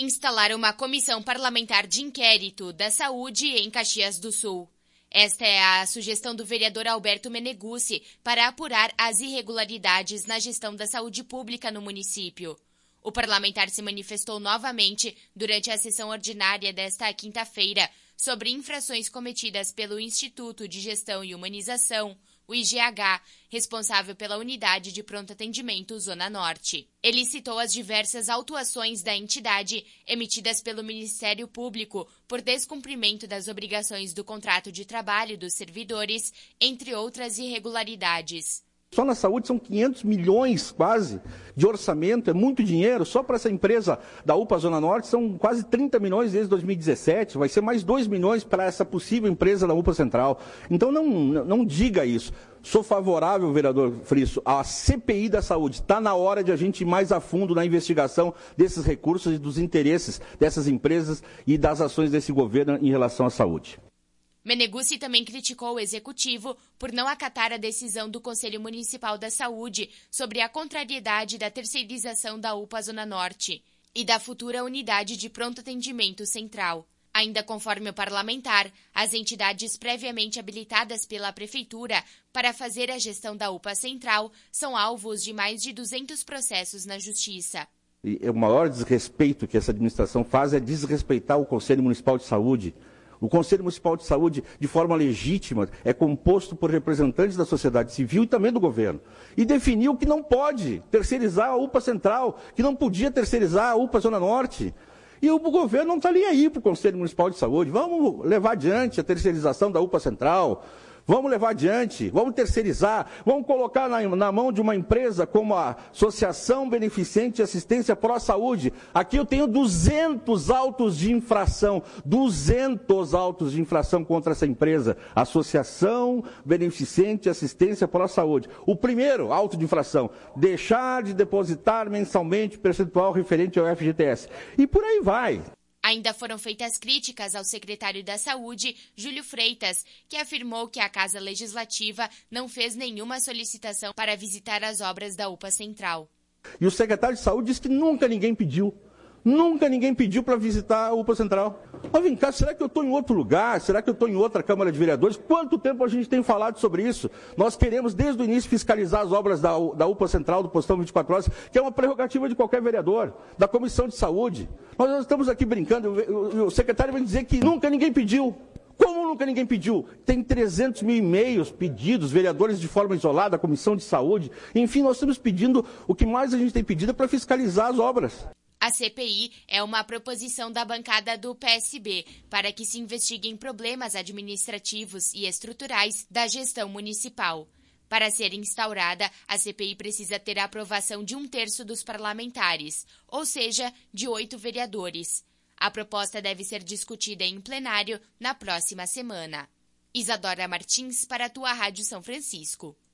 instalar uma comissão parlamentar de inquérito da saúde em Caxias do Sul. Esta é a sugestão do vereador Alberto Meneguzzi para apurar as irregularidades na gestão da saúde pública no município. O parlamentar se manifestou novamente durante a sessão ordinária desta quinta-feira sobre infrações cometidas pelo Instituto de Gestão e Humanização, o IGH, responsável pela Unidade de Pronto Atendimento Zona Norte. Ele citou as diversas autuações da entidade emitidas pelo Ministério Público por descumprimento das obrigações do contrato de trabalho dos servidores, entre outras irregularidades. Só na saúde são 500 milhões quase de orçamento, é muito dinheiro. Só para essa empresa da UPA Zona Norte são quase 30 milhões desde 2017. Vai ser mais 2 milhões para essa possível empresa da UPA Central. Então não diga isso. Sou favorável, vereador Frisso, à CPI da saúde. Está na hora de a gente ir mais a fundo na investigação desses recursos e dos interesses dessas empresas e das ações desse governo em relação à saúde. Meneguzzi também criticou o Executivo por não acatar a decisão do Conselho Municipal da Saúde sobre a contrariedade da terceirização da UPA Zona Norte e da futura Unidade de Pronto Atendimento Central. Ainda conforme o parlamentar, as entidades previamente habilitadas pela Prefeitura para fazer a gestão da UPA Central são alvos de mais de 200 processos na Justiça. E o maior desrespeito que essa administração faz é desrespeitar o Conselho Municipal de Saúde. O Conselho Municipal de Saúde, de forma legítima, é composto por representantes da sociedade civil e também do governo. E definiu que não pode terceirizar a UPA Central, que não podia terceirizar a UPA Zona Norte. E o governo não está nem aí para o Conselho Municipal de Saúde. Vamos levar adiante a terceirização da UPA Central. Vamos levar adiante, vamos terceirizar, vamos colocar na mão de uma empresa como a Associação Beneficente de Assistência Pró-Saúde. Aqui eu tenho 200 autos de infração, 200 autos de infração contra essa empresa, Associação Beneficente de Assistência Pró-Saúde. O primeiro auto de infração, deixar de depositar mensalmente percentual referente ao FGTS. E por aí vai. Ainda foram feitas críticas ao secretário da Saúde, Júlio Freitas, que afirmou que a Casa Legislativa não fez nenhuma solicitação para visitar as obras da UPA Central. E o secretário de Saúde disse que nunca ninguém pediu para visitar a UPA Central. Mas vem cá, será que eu estou em outro lugar? Será que eu estou em outra Câmara de Vereadores? Quanto tempo a gente tem falado sobre isso? Nós queremos, desde o início, fiscalizar as obras da UPA Central, do Postão 24 Horas, que é uma prerrogativa de qualquer vereador, da Comissão de Saúde. Nós estamos aqui brincando, o secretário vai dizer que nunca ninguém pediu. Como nunca ninguém pediu? Tem 300 mil e-mails pedidos, vereadores de forma isolada, a Comissão de Saúde. Enfim, nós estamos pedindo, o que mais a gente tem pedido é para fiscalizar as obras. A CPI é uma proposição da bancada do PSB para que se investiguem problemas administrativos e estruturais da gestão municipal. Para ser instaurada, a CPI precisa ter a aprovação de 1/3 dos parlamentares, ou seja, de 8 vereadores. A proposta deve ser discutida em plenário na próxima semana. Isadora Martins para a Tua Rádio São Francisco.